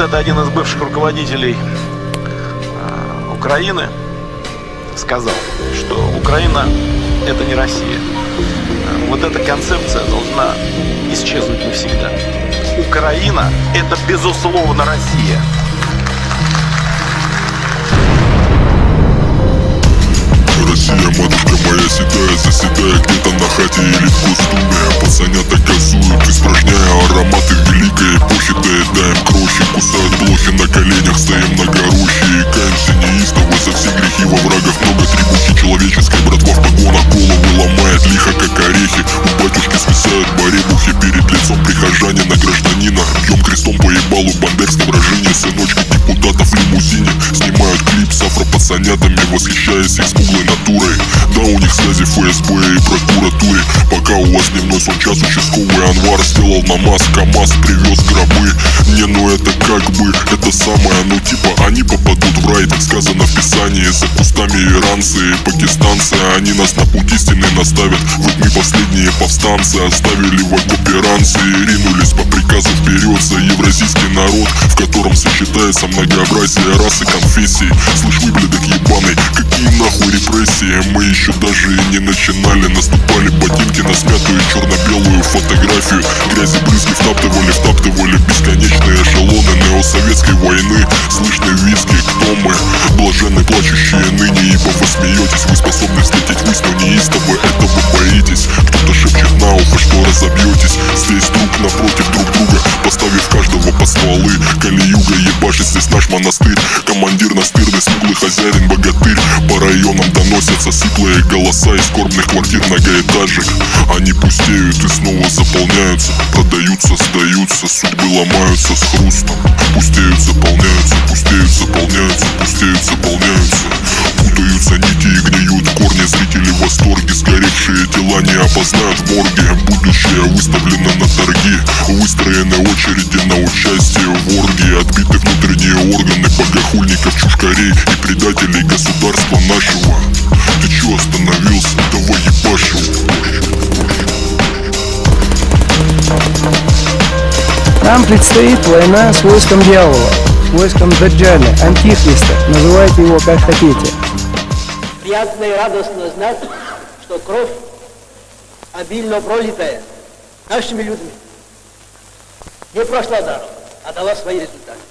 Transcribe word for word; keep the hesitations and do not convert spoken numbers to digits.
Когда-то один из бывших руководителей Украины сказал, что Украина — это не Россия. Вот эта концепция должна исчезнуть навсегда. Украина — это, безусловно, Россия. Россия, матушка моя седая, заседая где-то на хате или в Госдуме. Пацанята газуют, испражняя ароматы великой эпохи. Доедаем крохи, кусают блохи, на коленях стоим на горуще и каемся неистово за все грехи. Во врагах много требухи человеческой, братва в погонах головы ломает лихо, как орехи. У батюшки свисают баребухи перед лицом прихожанина, гражданина. Бьем крестом по ебалу бандерское выражение. Сыночка депутатов в лимузине снимают клип с афропацанятами, восхищаясь их смуглой натурой. Да, у них связи в эф эс бэ и прокуратуре. Пока у вас дневной сон час, участковый Анвар сделал намаз, КамАЗ привез гробы. Не, ну это как бы, это самое, ну типа они попадут в рай, так сказано в писании. За кустами иранцы и пакистанцы, они нас на путь истины наставят. Вот мы последние повстанцы, оставили в окопе ранцы и ринулись по приказу вперед за евразийский народ, в котором сочетается многообразие рас и конфессий. Слышь, выблядок ебаный, какие нахуй репрессии? Мы еще даже и не начинали, наступали ботинки на смятую черно-белую фотографию. Грязи брызги втаптывали, втаптывали бесконечные эшелоны неосоветской войны. Слышны визги, кто мы? Блаженны плачущие ныне, ибо вы смеетесь. Вы способны встретить высь, но неистово этого боитесь. Кто-то шепчет на ухо, что разобьетесь. Здесь друг напротив друг друга, поставив каждого под стволы. Кали-юга ебашит, здесь наш монастырь. Командир настырный, смуглый хозяин, богатырь. По районам доносятся сиплые голоса из скорбных квартир многоэтажек. Они пустеют и снова заполняются, продаются, сдаются, судьбы ломаются с хрустом. Пустеют, заполняются, пустеют, заполняются, пустеют, заполняются. Путаются нити и гниют корни, зрители в восторге. Сгоревшие тела не опознают в морге. Будущее выставлено на торги, выстроены очереди на участие в оргии. Отбиты внутренние органы богохульников, чушкарей и предателей государства нашего. Ты чё остановился? Давай ебашь его. Нам предстоит война с войском дьявола, с войском Даджаля, антихриста, называйте его как хотите. Приятно и радостно знать, что кровь, обильно пролитая нашими людьми, не прошла даром, а дала свои результаты.